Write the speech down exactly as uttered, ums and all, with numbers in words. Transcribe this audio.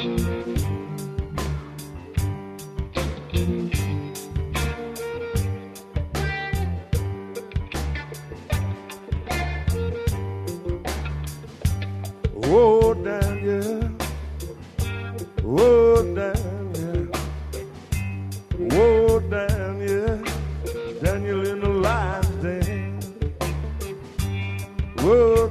Oh, Daniel, oh, Daniel, oh, Daniel, Daniel in the lion's den. Oh,